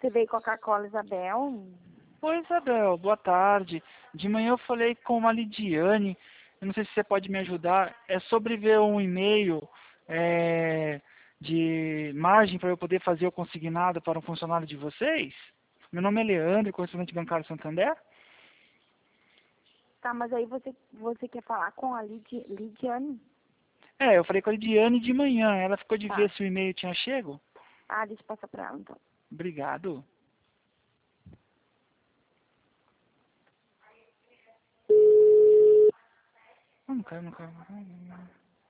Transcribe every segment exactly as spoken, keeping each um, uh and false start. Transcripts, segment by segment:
Você veio Coca-Cola, Isabel? Oi, Isabel, boa tarde. De manhã eu falei com a Lidiane, eu não sei se você pode me ajudar, é sobre ver um e-mail é, de margem para eu poder fazer o consignado para um funcionário de vocês. Meu nome é Leandro, correspondente bancário Santander. Tá, mas aí você, você quer falar com a Lidi, Lidiane? É, eu falei com a Lidiane de manhã, ela ficou de ver Tá. se o e-mail tinha chego. Ah, deixa eu passar pra ela, então. Obrigado. Não caiu, não caiu. Não caiu.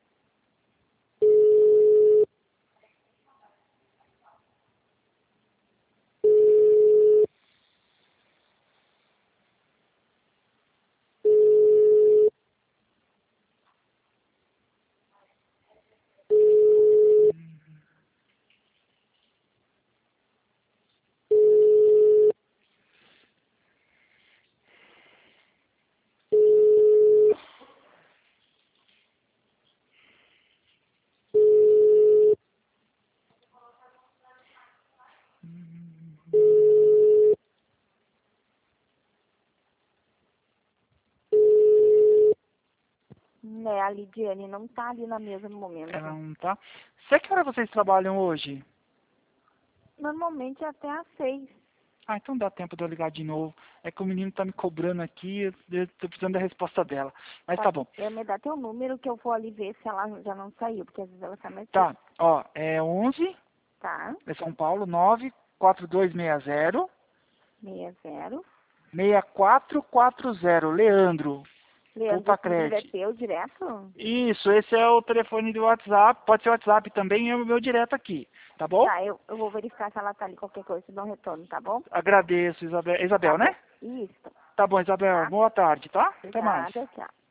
Né, a Lidiane não tá ali na mesa no Ela momento. não tá. Sei que hora vocês trabalham hoje? Normalmente até às seis. Ah, então dá tempo de eu ligar de novo. É que o menino tá me cobrando aqui, eu eu tô precisando da resposta dela. Mas Tá, tá bom. eu me dá teu número que eu vou ali ver se ela já não saiu, porque às vezes ela sai mais cedo. Tá, ó, é onze, Tá? é São Paulo, nove quatro dois seis zero, Meia zero. seis quatro quatro zero, Leandro, Leandro, Poupa esse número é Cred. teu direto? Isso, esse é o telefone do WhatsApp, pode ser o WhatsApp também, é o meu direto aqui, tá bom? Tá, eu, eu vou verificar se ela tá ali, qualquer coisa, eu dou um retorno, tá bom? Agradeço, Isabel, Tá Isabel, bom. né? Isso. Tá bom, Isabel, Tá? boa tarde, tá? Até mais. Obrigada, tchau.